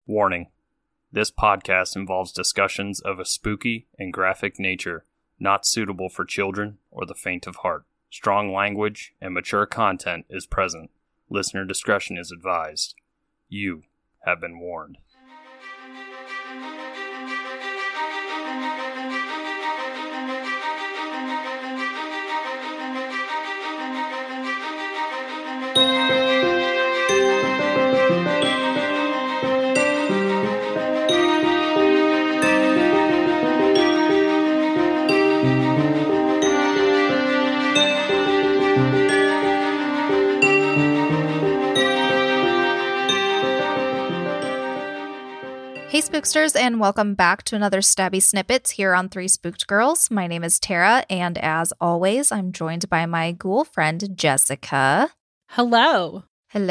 Warning: this podcast involves discussions of a spooky and graphic nature not suitable for children or the faint of heart. Strong language and mature content is present. Listener discretion is advised. You have been warned. Hey Spooksters, and welcome back to another Stabby Snippets here on Three Spooked Girls. My name is Tara, and as always, I'm joined by my ghoul friend, Jessica. Hello.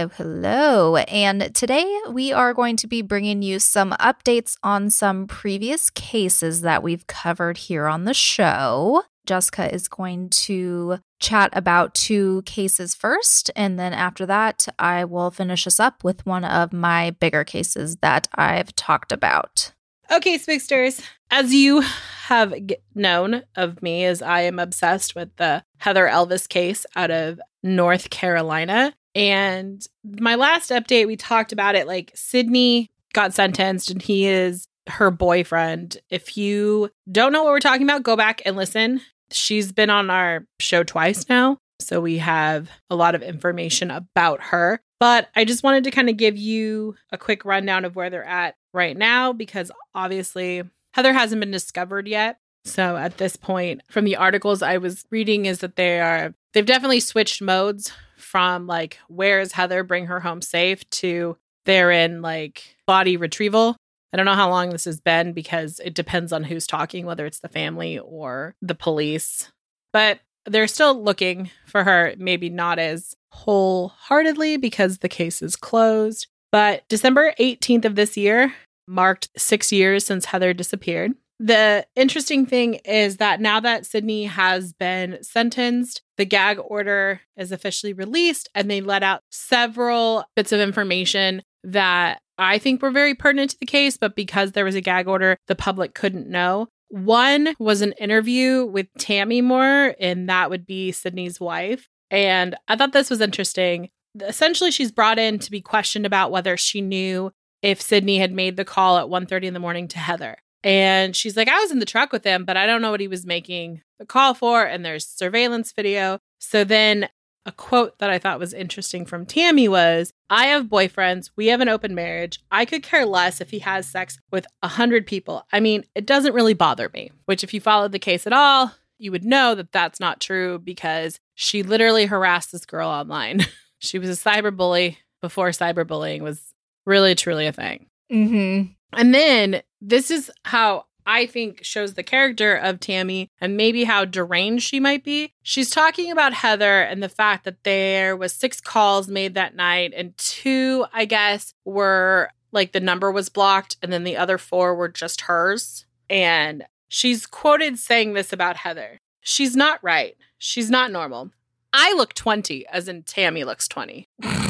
Hello. And today we are going to be bringing you some updates on some previous cases that we've covered here on the show. Jessica is going to chat about two cases first, and then after that, I will finish us up with one of my bigger cases that I've talked about. Okay, Spooksters. As you have known of me, as I am obsessed with the Heather Elvis case out of North Carolina. And my last update, we talked about it, like Sydney got sentenced and he is her boyfriend. If you don't know what we're talking about, go back and listen. She's been on our show twice now, so we have a lot of information about her. But I just wanted to kind of give you a quick rundown of where they're at right now, because obviously Heather hasn't been discovered yet. So at this point, from the articles I was reading, is that they've definitely switched modes from like, where is Heather, bring her home safe, to they're in like body retrieval. I don't know how long this has been because it depends on who's talking, whether it's the family or the police. But they're still looking for her, maybe not as wholeheartedly because the case is closed. But December 18th of this year marked 6 years since Heather disappeared. The interesting thing is that now that Sydney has been sentenced, the gag order is officially released, and they let out several bits of information that I think were very pertinent to the case, but because there was a gag order, the public couldn't know. One was an interview with Tammy Moore, and that would be Sydney's wife. And I thought this was interesting. Essentially, she's brought in to be questioned about whether she knew if Sydney had made the call at 1:30 in the morning to Heather. And she's like, I was in the truck with him, but I don't know what he was making the call for. And there's surveillance video. So then a quote that I thought was interesting from Tammy was, I have boyfriends. We have an open marriage. I could care less if he has sex with 100 people. I mean, it doesn't really bother me, which if you followed the case at all, you would know that that's not true because she literally harassed this girl online. She was a cyberbully before cyberbullying was really, truly a thing. Mm-hmm. And then this is how I think shows the character of Tammy and maybe how deranged she might be. She's talking about Heather and the fact that there was 6 calls made that night, and 2, I guess, were like the number was blocked, and then the other 4 were just hers. And she's quoted saying this about Heather. She's not right. She's not normal. I look 20, as in Tammy looks 20.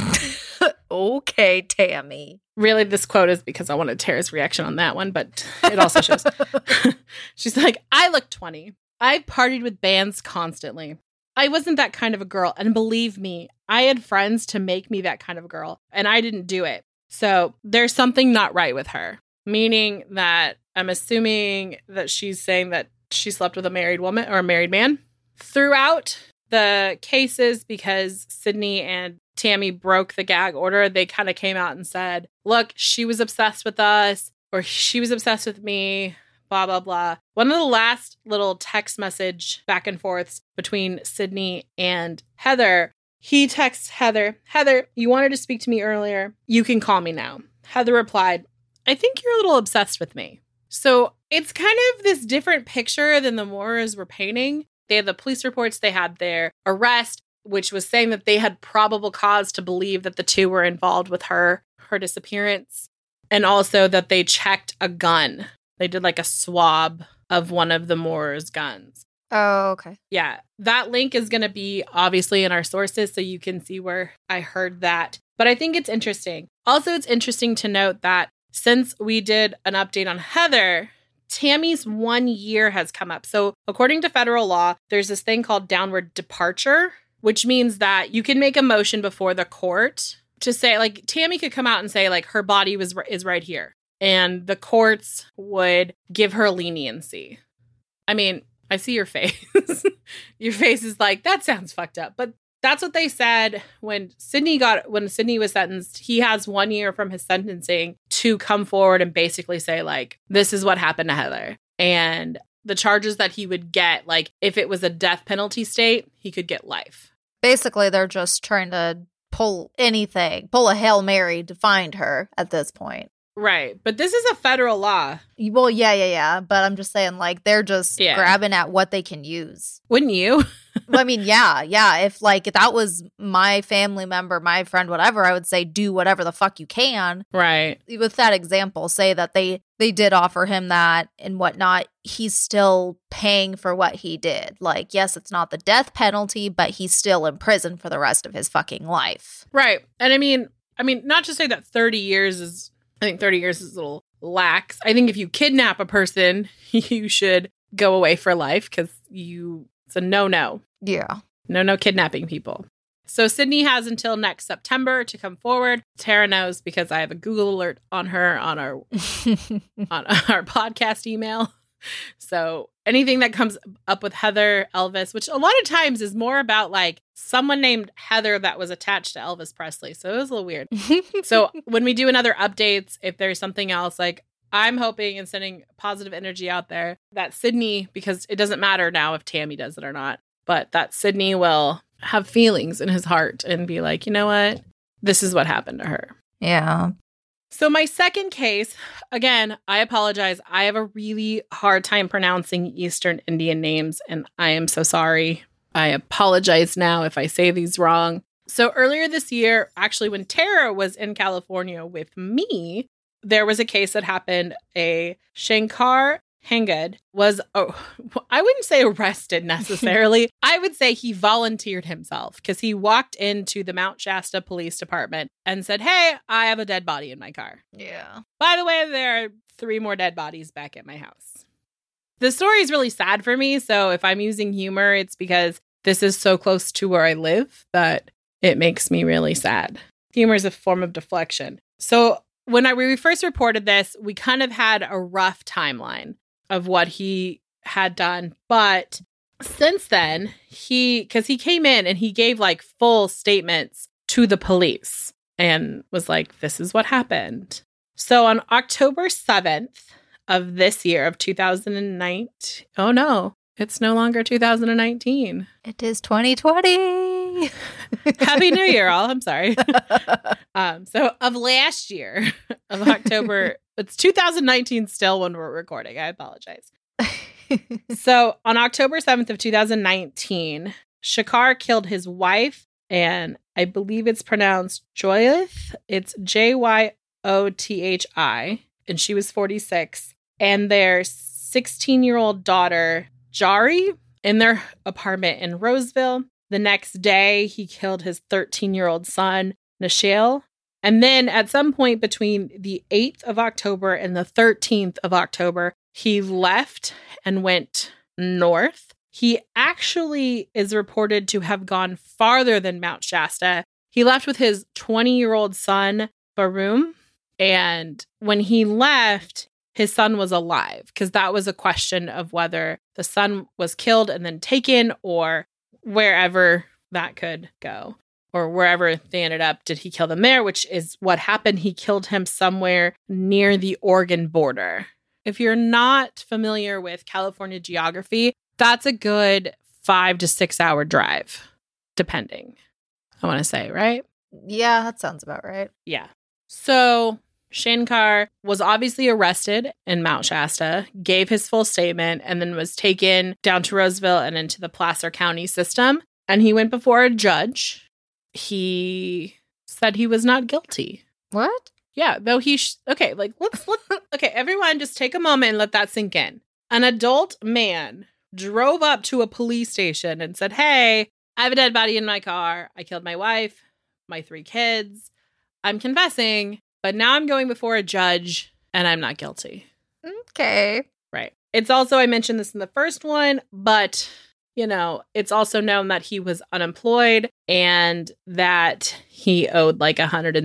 Okay, Tammy. Really, this quote is because I wanted Tara's reaction on that one, but it also shows. She's like, I look 20. I partied with bands constantly. I wasn't that kind of a girl. And believe me, I had friends to make me that kind of a girl, and I didn't do it. So there's something not right with her, meaning that I'm assuming that she's saying that she slept with a married woman or a married man. Throughout the cases, because Sydney and Tammy broke the gag order, they kind of came out and said, look, she was obsessed with us, or she was obsessed with me, blah, blah, blah. One of the last little text message back and forths between Sydney and Heather, he texts Heather, Heather, you wanted to speak to me earlier. You can call me now. Heather replied, I think you're a little obsessed with me. So it's kind of this different picture than the Moores were painting. They had the police reports, they had their arrest, which was saying that they had probable cause to believe that the 2 were involved with her disappearance, and also that they checked a gun. They did like a swab of one of the Moore's guns. Oh, okay. Yeah, that link is going to be obviously in our sources, so you can see where I heard that. But I think it's interesting. Also, it's interesting to note that since we did an update on Heather, Tammy's 1 year has come up. So according to federal law, there's this thing called downward departure, which means that you can make a motion before the court to say, like, Tammy could come out and say, like, her body is right here. And the courts would give her leniency. I mean, I see your face. Your face is like, that sounds fucked up. But that's what they said when Sydney was sentenced. He has 1 year from his sentencing to come forward and basically say, like, this is what happened to Heather. And the charges that he would get, like, if it was a death penalty state, he could get life. Basically, they're just trying to pull a Hail Mary to find her at this point. Right. But this is a federal law. Well, yeah. But I'm just saying, like, they're just grabbing at what they can use. Wouldn't you? Well, I mean, yeah. If that was my family member, my friend, whatever, I would say do whatever the fuck you can. Right. With that example, say that they did offer him that and whatnot. He's still paying for what he did. Like, yes, it's not the death penalty, but he's still in prison for the rest of his fucking life. Right. And I mean, not to say that 30 years is... I think 30 years is a little lax. I think if you kidnap a person, you should go away for life because it's a no-no. Yeah. No kidnapping people. So Sydney has until next September to come forward. Tara knows because I have a Google alert on her on our on our podcast email. So anything that comes up with Heather, Elvis, which a lot of times is more about like someone named Heather that was attached to Elvis Presley. So it was a little weird. So when we do another updates, if there's something else, like I'm hoping and sending positive energy out there that Sydney, because it doesn't matter now if Tammy does it or not, but that Sydney will have feelings in his heart and be like, you know what? This is what happened to her. Yeah. So my second case, again, I apologize. I have a really hard time pronouncing Eastern Indian names, and I am so sorry. I apologize now if I say these wrong. So earlier this year, actually, when Tara was in California with me, there was a case that happened. A Shankar Hangad was, I wouldn't say arrested necessarily. I would say he volunteered himself because he walked into the Mount Shasta Police Department and said, hey, I have a dead body in my car. Yeah. By the way, there are 3 more dead bodies back at my house. The story is really sad for me. So if I'm using humor, it's because this is so close to where I live that it makes me really sad. Humor is a form of deflection. So when we first reported this, we kind of had a rough timeline of what he had done. But since then, because he came in and he gave like full statements to the police and was like, this is what happened. So on October 7th of this year of 2009, oh no, it's no longer 2019. It is 2020. Happy New Year, all. I'm sorry. So of last year, of October, it's 2019 still when we're recording. I apologize. So on October 7th of 2019, Shankar killed his wife, and I believe it's pronounced Joyith. It's Jyothi, and she was 46. And their 16-year-old daughter, Jari, in their apartment in Roseville. The next day, he killed his 13-year-old son, Nishal. And then at some point between the 8th of October and the 13th of October, he left and went north. He actually is reported to have gone farther than Mount Shasta. He left with his 20-year-old son, Barum. And when he left, his son was alive because that was a question of whether the son was killed and then taken or wherever that could go. Or wherever they ended up, did he kill them there? Which is what happened. He killed him somewhere near the Oregon border. If you're not familiar with California geography, that's a good 5 to 6 hour drive, depending, I want to say, right? Yeah, that sounds about right. Yeah. So Shankar was obviously arrested in Mount Shasta, gave his full statement, and then was taken down to Roseville and into the Placer County system. And he went before a judge. He said he was not guilty. What? Yeah, though let's okay, everyone just take a moment and let that sink in. An adult man drove up to a police station and said, hey, I have a dead body in my car. I killed my wife, my 3 kids. I'm confessing. but now I'm going before a judge and I'm not guilty. Okay. Right. It's also, I mentioned this in the first one, but, you know, it's also known that he was unemployed and that he owed like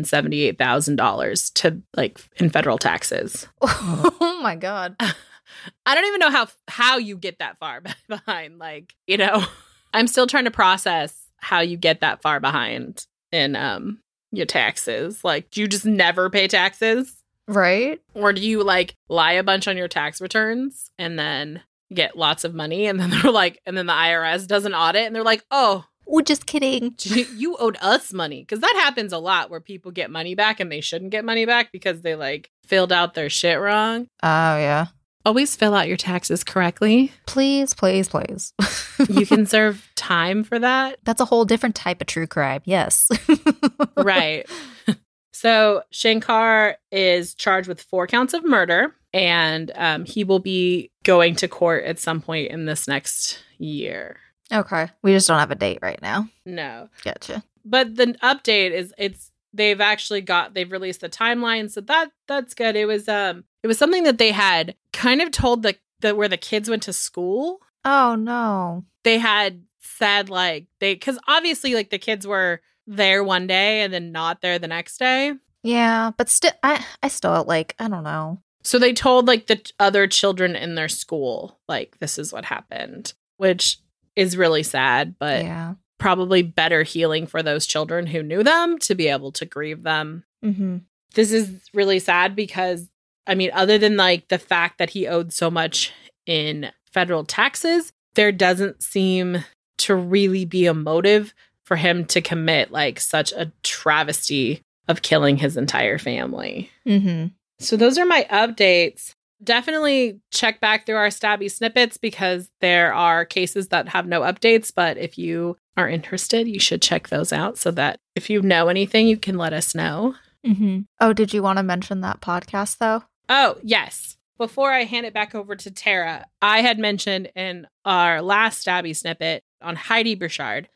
$178,000 to like in federal taxes. Oh my God. I don't even know how you get that far behind. Like, you know, I'm still trying to process how you get that far behind in your taxes. Like, do you just never pay taxes? Right. Or do you like lie a bunch on your tax returns and then get lots of money and then they're like, and then the IRS does an audit and they're like, oh, we're just kidding. You owed us money. Because that happens a lot where people get money back and they shouldn't get money back because they like filled out their shit wrong. Oh, yeah. Always fill out your taxes correctly. Please, please, please. You can serve time for that. That's a whole different type of true crime. Yes. Right. So Shankar is charged with 4 counts of murder, and he will be going to court at some point in this next year. Okay. We just don't have a date right now. No. Gotcha. But the update is they've released the timeline, so that's good. It was something that they had kind of told the where the kids went to school. Oh no. They had said like because obviously like the kids were there one day and then not there the next day. Yeah, but still, I still like, I don't know. So they told like the other children in their school, like, this is what happened, which is really sad, but yeah, probably better healing for those children who knew them to be able to grieve them. Mm-hmm. This is really sad because, I mean, other than like the fact that he owed so much in federal taxes, there doesn't seem to really be a motive for him to commit like such a travesty of killing his entire family. Mm-hmm. So those are my updates. Definitely check back through our Stabby snippets because there are cases that have no updates. But if you are interested, you should check those out so that if you know anything, you can let us know. Mm-hmm. Oh, did you want to mention that podcast though? Oh, yes. Before I hand it back over to Tara, I had mentioned in our last Stabby snippet on Heidi Burchard,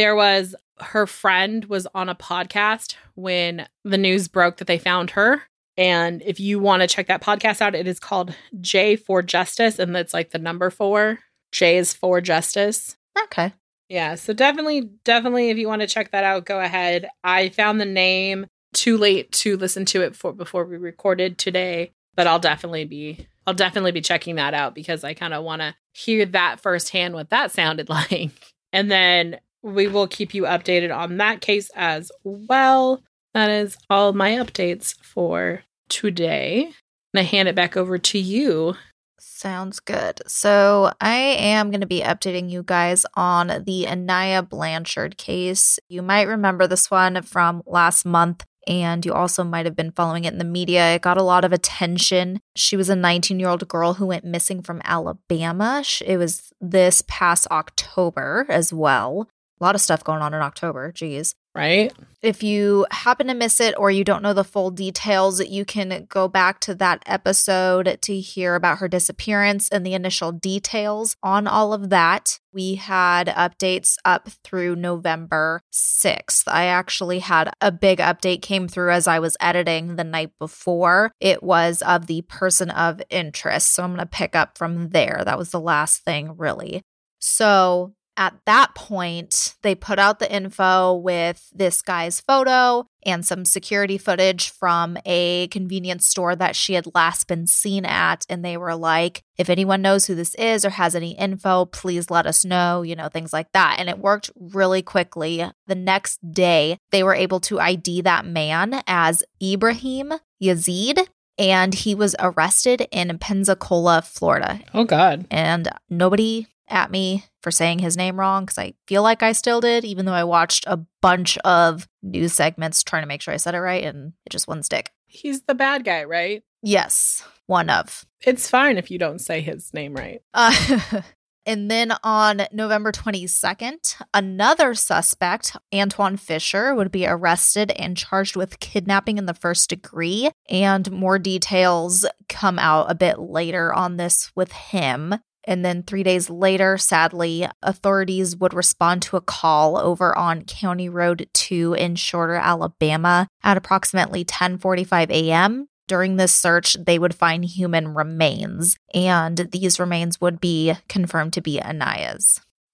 her friend was on a podcast when the news broke that they found her. And if you want to check that podcast out, it is called J for Justice. And that's like the number 4. J is for Justice. Okay. Yeah. So definitely, if you want to check that out, go ahead. I found the name too late to listen to it before we recorded today, but I'll definitely be checking that out because I kind of want to hear that firsthand what that sounded like. And then we will keep you updated on that case as well. That is all my updates for today. And I hand it back over to you. Sounds good. So I am going to be updating you guys on the Anaya Blanchard case. You might remember this one from last month, and you also might have been following it in the media. It got a lot of attention. She was a 19-year-old girl who went missing from Alabama. It was this past October as well. A lot of stuff going on in October. Geez. Right? If you happen to miss it or you don't know the full details, you can go back to that episode to hear about her disappearance and the initial details on all of that. We had updates up through November 6th. I actually had a big update came through as I was editing the night before. It was of the person of interest. So I'm going to pick up from there. That was the last thing, really. So at that point, they put out the info with this guy's photo and some security footage from a convenience store that she had last been seen at. And they were like, if anyone knows who this is or has any info, please let us know, things like that. And it worked really quickly. The next day, they were able to ID that man as Ibrahim Yazid. And he was arrested in Pensacola, Florida. Oh, God. And nobody at me for saying his name wrong because I feel like I still did, even though I watched a bunch of news segments trying to make sure I said it right and it just wouldn't stick. He's the bad guy, right? Yes, one of. It's fine if you don't say his name right. And then on November 22nd, another suspect, Antoine Fisher, would be arrested and charged with kidnapping in the first degree. And more details come out a bit later on this with him. And then 3 days later, sadly, authorities would respond to a call over on County Road 2 in Shorter, Alabama at approximately 10:45 a.m. During this search, they would find human remains, and these remains would be confirmed to be Aniah's.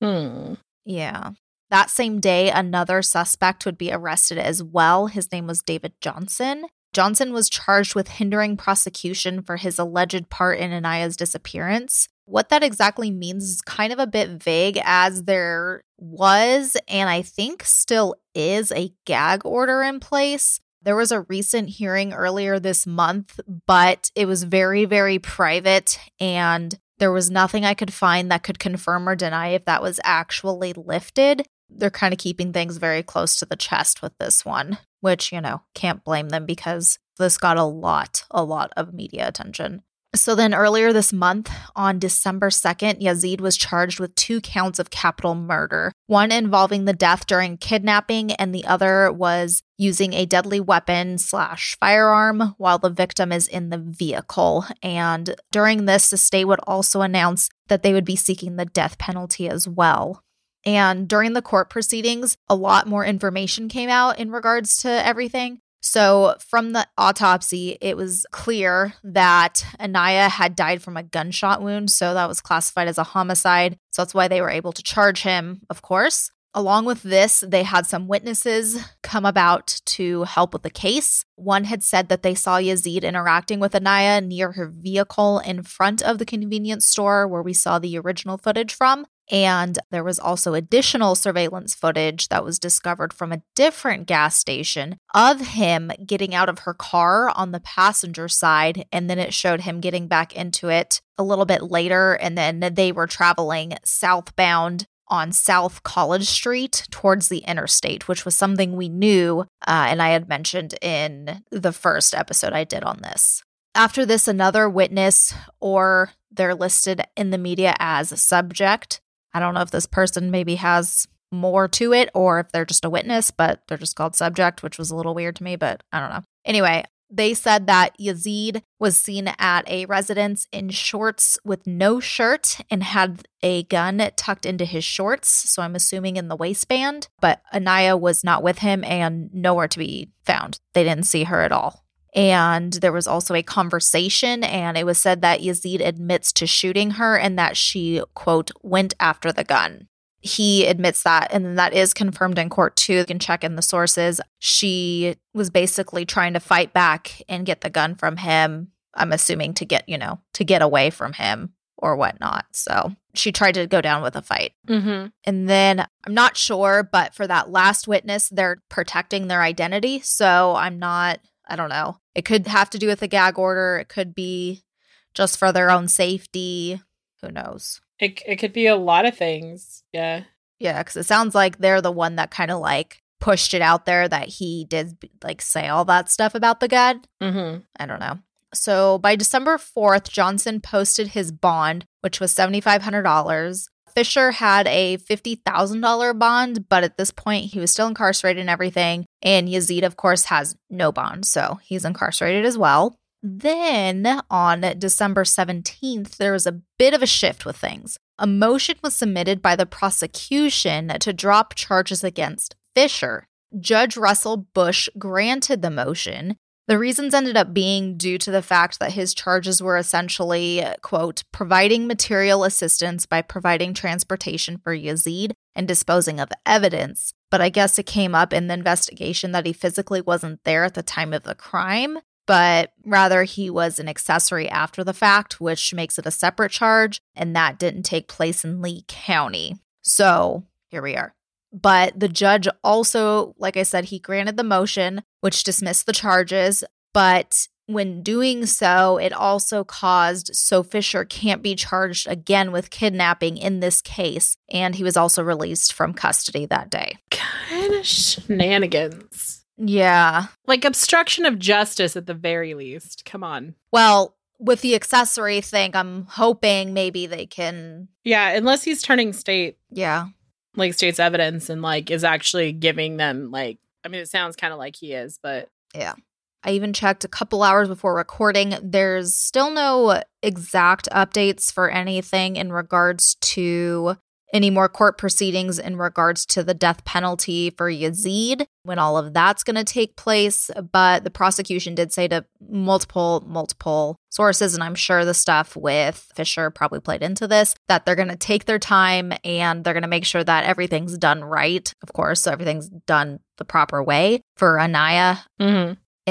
Yeah. That same day, another suspect would be arrested as well. His name was David Johnson. Johnson was charged with hindering prosecution for his alleged part in Aniah's disappearance. What that exactly means is kind of a bit vague, as there was, and I think still is, a gag order in place. There was a recent hearing earlier this month, but it was very, very private, and there was nothing I could find that could confirm or deny if that was actually lifted. They're kind of keeping things very close to the chest with this one, which, can't blame them because this got a lot of media attention. So then earlier this month, on December 2nd, Yazid was charged with 2 counts of capital murder, one involving the death during kidnapping, and the other was using a deadly weapon / firearm while the victim is in the vehicle. And during this, the state would also announce that they would be seeking the death penalty as well. And during the court proceedings, a lot more information came out in regards to everything. So from the autopsy, it was clear that Aniah had died from a gunshot wound. So that was classified as a homicide. So that's why they were able to charge him, of course. Along with this, they had some witnesses come about to help with the case. One had said that they saw Yazid interacting with Aniah near her vehicle in front of the convenience store where we saw the original footage from. And there was also additional surveillance footage that was discovered from a different gas station of him getting out of her car on the passenger side. And then it showed him getting back into it a little bit later. And then they were traveling southbound on South College Street towards the interstate, which was something we knew and I had mentioned in the first episode I did on this. After this, another witness, or they're listed in the media as subject. I don't know if this person maybe has more to it or if they're just a witness, but they're just called subject, which was a little weird to me, but I don't know. Anyway, they said that Yazid was seen at a residence in shorts with no shirt and had a gun tucked into his shorts, so I'm assuming in the waistband, but Aniah was not with him and nowhere to be found. They didn't see her at all. And there was also a conversation, and it was said that Yazid admits to shooting her and that she, quote, went after the gun. He admits that, and that is confirmed in court too. You can check in the sources. She was basically trying to fight back and get the gun from him, I'm assuming to get away from him or whatnot. So she tried to go down with a fight. Mm-hmm. And then I'm not sure, but for that last witness, they're protecting their identity. So I don't know. It could have to do with the gag order. It could be just for their own safety. Who knows? It could be a lot of things. Yeah. Yeah, because it sounds like they're the one that kind of pushed it out there that he did say all that stuff about the gun. Mm-hmm. I don't know. So by December 4th, Johnson posted his bond, which was $7,500. Fisher had a $50,000 bond, but at this point, he was still incarcerated and everything. And Yazid, of course, has no bond, so he's incarcerated as well. Then on December 17th, there was a bit of a shift with things. A motion was submitted by the prosecution to drop charges against Fisher. Judge Russell Bush granted the motion. The reasons ended up being due to the fact that his charges were essentially, quote, providing material assistance by providing transportation for Yazid and disposing of evidence. But I guess it came up in the investigation that he physically wasn't there at the time of the crime, but rather he was an accessory after the fact, which makes it a separate charge, and that didn't take place in Lee County. So here we are. But the judge also, like I said, he granted the motion, which dismissed the charges. But when doing so, it also caused so Fisher can't be charged again with kidnapping in this case. And he was also released from custody that day. Kind of shenanigans. Yeah. Obstruction of justice at the very least. Come on. Well, with the accessory thing, I'm hoping maybe they can. Yeah, unless he's turning state. Yeah. State's evidence and is actually giving them it sounds kind of like he is, but yeah, I even checked a couple hours before recording. There's still no exact updates for anything in regards to any more court proceedings in regards to the death penalty for Yazid, when all of that's going to take place. But the prosecution did say to multiple sources, and I'm sure the stuff with Fisher probably played into this, that they're going to take their time and they're going to make sure that everything's done right, of course, so everything's done the proper way for Anaya. Mm-hmm.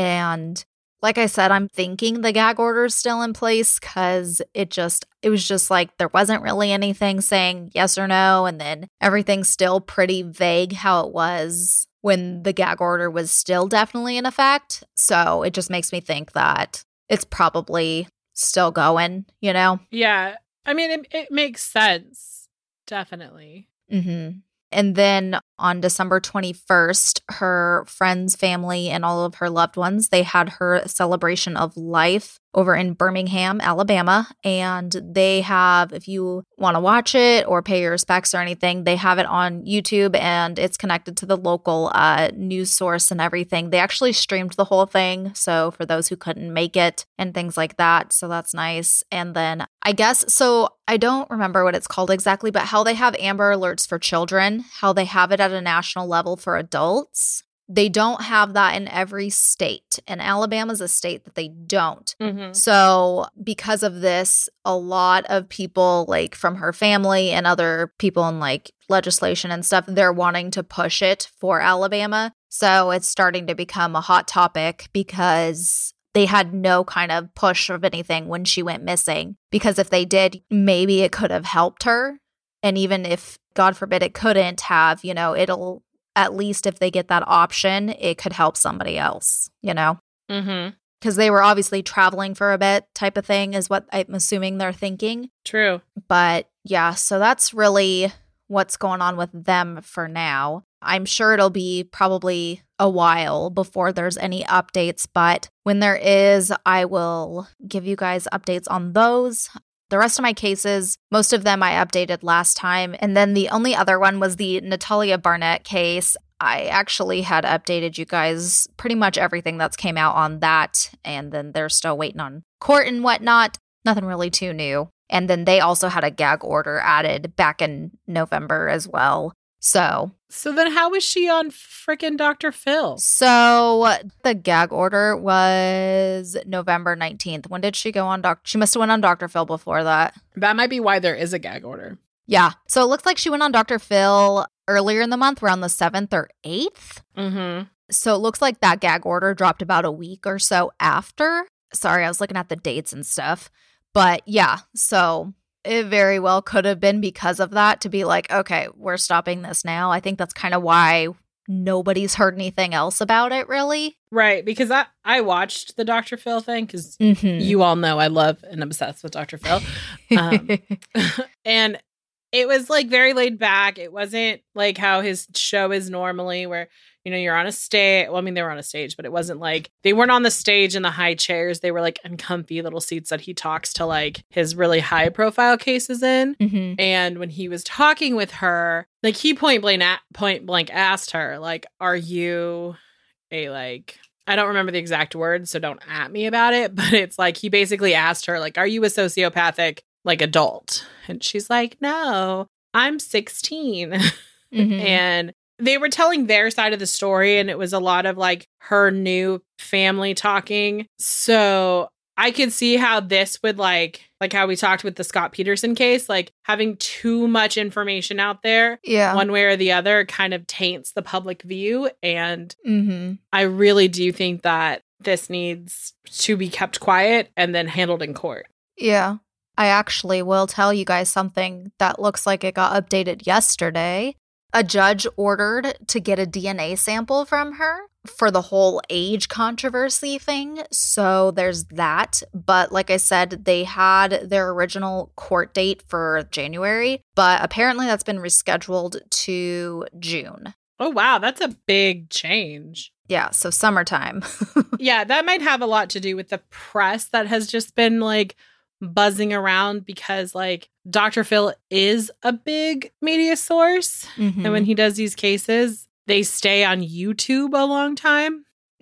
And like I said, I'm thinking the gag order is still in place because it was just like there wasn't really anything saying yes or no. And then everything's still pretty vague how it was when the gag order was still definitely in effect. So it just makes me think that it's probably still going, you know? Yeah. I mean, it makes sense. Definitely. Mm-hmm. And then on December 21st, her friends, family, and all of her loved ones, they had her celebration of life over in Birmingham, Alabama. And they have, if you want to watch it or pay your respects or anything, they have it on YouTube and it's connected to the local news source and everything. They actually streamed the whole thing. So for those who couldn't make it and things like that. So that's nice. And then I guess, so I don't remember what it's called exactly, but how they have Amber Alerts for children, how they have it at a national level for adults. They don't have that in every state. And Alabama's a state that they don't. Mm-hmm. So because of this, a lot of people like from her family and other people in like legislation and stuff, they're wanting to push it for Alabama. So it's starting to become a hot topic because they had no kind of push of anything when she went missing. Because if they did, maybe it could have helped her. And even if, God forbid, it couldn't have, you know, it'll, at least if they get that option, it could help somebody else, you know? Mm-hmm. Because they were obviously traveling for a bit type of thing is what I'm assuming they're thinking. True. But yeah, so that's really what's going on with them for now. I'm sure it'll be probably a while before there's any updates, but when there is, I will give you guys updates on those. The rest of my cases, most of them I updated last time. And then the only other one was the Natalia Barnett case. I actually had updated you guys pretty much everything that's came out on that. And then they're still waiting on court and whatnot. Nothing really too new. And then they also had a gag order added back in November as well. So then how was she on frickin' Dr. Phil? So the gag order was November 19th. When did she go on She must have went on Dr. Phil before that. That might be why there is a gag order. Yeah. So it looks like she went on Dr. Phil earlier in the month, around the 7th or 8th. Mm-hmm. So it looks like that gag order dropped about a week or so after. Sorry, I was looking at the dates and stuff. But yeah, so it very well could have been because of that to be like, okay, we're stopping this now. I think that's kind of why nobody's heard anything else about it, really. Right, because I watched the Dr. Phil thing because you all know I love and obsessed with Dr. Phil. And it was like very laid back. It wasn't like how his show is normally where, you know, you're on a stage. Well, I mean, they were on a stage, but it wasn't like they weren't on the stage in the high chairs. They were like in comfy little seats that he talks to like his really high profile cases in. Mm-hmm. And when he was talking with her, like he point blank asked her, like, are you a like, I don't remember the exact words, so don't at me about it. But it's like he basically asked her, like, are you a sociopathic like adult? And she's like, no, I'm 16. Mm-hmm. And they were telling their side of the story, and it was a lot of like her new family talking. So I could see how this would like how we talked with the Scott Peterson case, like having too much information out there, one way or the other, kind of taints the public view. And I really do think that this needs to be kept quiet and then handled in court. Yeah. I actually will tell you guys something that looks like it got updated yesterday. A judge ordered to get a DNA sample from her for the whole age controversy thing. So there's that. But like I said, they had their original court date for January, but apparently that's been rescheduled to June. Oh, wow. That's a big change. Yeah. So summertime. Yeah, that might have a lot to do with the press that has just been like buzzing around because like Dr. Phil is a big media source. And when he does these cases, they stay on YouTube a long time.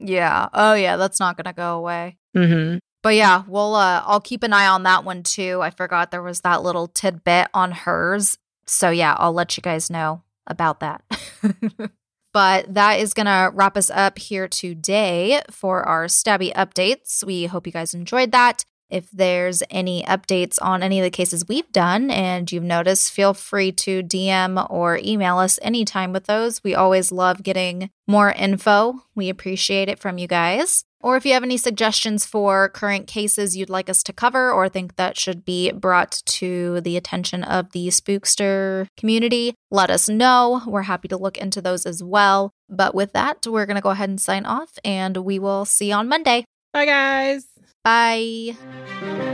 Yeah. Oh, yeah. That's not going to go away. Mm-hmm. But yeah, I'll keep an eye on that one too. I forgot there was that little tidbit on hers. So yeah, I'll let you guys know about that. But that is going to wrap us up here today for our Stabby updates. We hope you guys enjoyed that. If there's any updates on any of the cases we've done and you've noticed, feel free to DM or email us anytime with those. We always love getting more info. We appreciate it from you guys. Or if you have any suggestions for current cases you'd like us to cover or think that should be brought to the attention of the spookster community, let us know. We're happy to look into those as well. But with that, we're going to go ahead and sign off, and we will see you on Monday. Bye, guys. Bye.